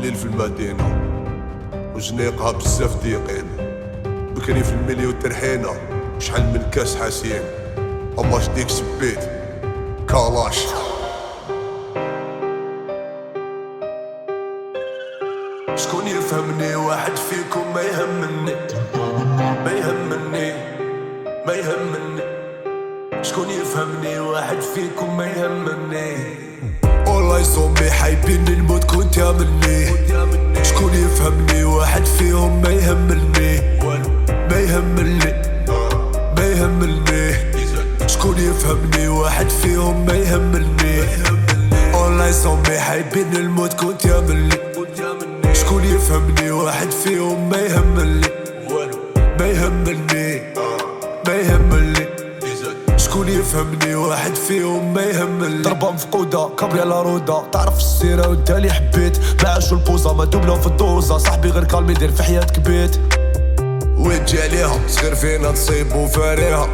الليل في المدينة وجنيقها بزاف ديقين، بكري في المليو ترحينا شحال من كاس حاسين. اما شديك سبيت كالاش. شكون يفهمني؟ واحد فيكم ما يهمني، ما يهمني، ما يهمني. شكون يفهمني؟ واحد فيكم ما يهمني. والله يصومي حايبين الموت كنت يا مني. شكون يفهمني؟ واحد فيهم ما يهمني، ما يهمني، ما يهمني. شكون يفهمني؟ واحد فيهم ما يهمني. والله يصومي حايبين الموت كنت يا مني. شكون يفهمني؟ واحد فيهم ما يهمني، ما يهمني، ما يهمني. شكون يفهمني؟ واحد فيهم ما يهمني. ضربة مفقودة كابري على رودة، تعرف السيرة وانت اللي حبيت. ما عاشو البوزة ما دوبلو في الدوزة، صاحبي غير كالمي دير في حياتك بيت. ويجي عليها صغير فينا تصيبو فاريها،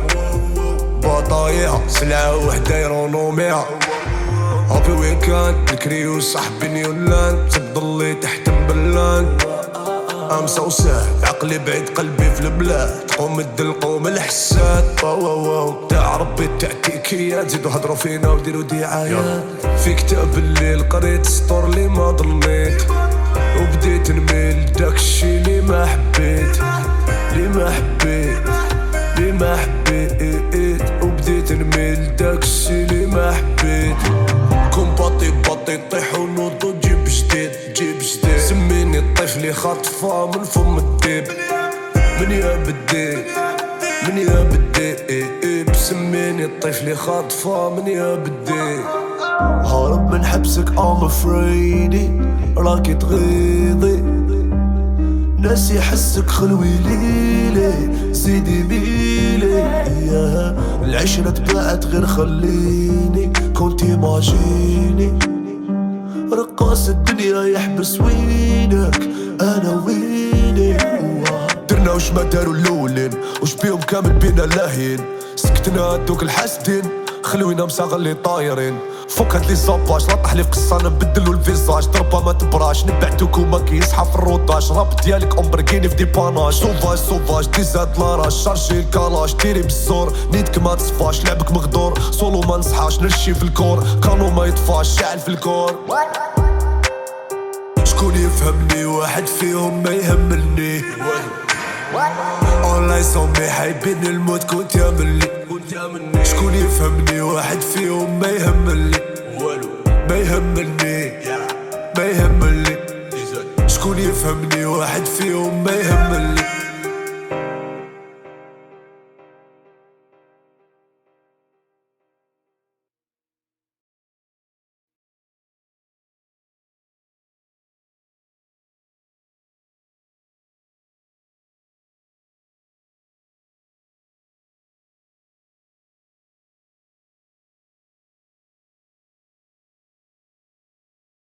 بطايها سلعة وحدة يرونوميها. هابي ويكاند الكريو صاحبي نيولان، تضلي تحت مبلان. امسا وسهل عقلي بعيد قلبي في البلاد، قوم الدلقوم الحساد. واو تاع ربي التعتيكيات، زيدو هضرو فينا وديرو دعايات. في كتاب الليل قريت سطور لي ما ظنيت، وبديت نميل داكشي لي ما حبيت، لي ما حبيت، لي ما حبيت. وبديت نميل داكشي لي ما حبيت. كون باطي طيح ونوضو جيب جديد، جيب جديد. سميني الطفل خاطفة من فم الديب، من يا بدي، من يا بدي. سميني الطفل خاطفة من يا بدي. هارب من حبسك I'm afraid، راكي تغيظي. ناسي حسك خلوي ليلي، زيدي ميلي. العشرة تباعت غير خليني، كنتي ماجيني. رقاص الدنيا يحبس وينك، انا ويني. درنا وش ما داروا الاولين، وش بيهم كامل بينا لاهين. سكتنا هادوك الحاسدين، خلوينا مساغلي طايرين. فوك هاد لي صاباج لطح لي في قصة نبدلو الفيزاج. ضربة ما تبراش نبعتوك وما كيصحى في الروطاج. راب ديالك امبركيني في ديباناج. سوفاج سوفاج ديزاد لاراج، شارجي الكالاش ديري بالزور. نيتك ما تصفاش لعبك مغدور، سولو ما نصحاش نرشي في الكور. كانو ما يطفاش شاعل في الكور. شكون يفهمني؟ واحد فيهم ما يهمني. والله يصومي حايبين الموت كنت يا ملي. شكون يفهمني؟ واحد فيهم ما يهمني، ما يهمني، ما يهمني. شكون يفهمني؟ واحد فيهم ما يهمني.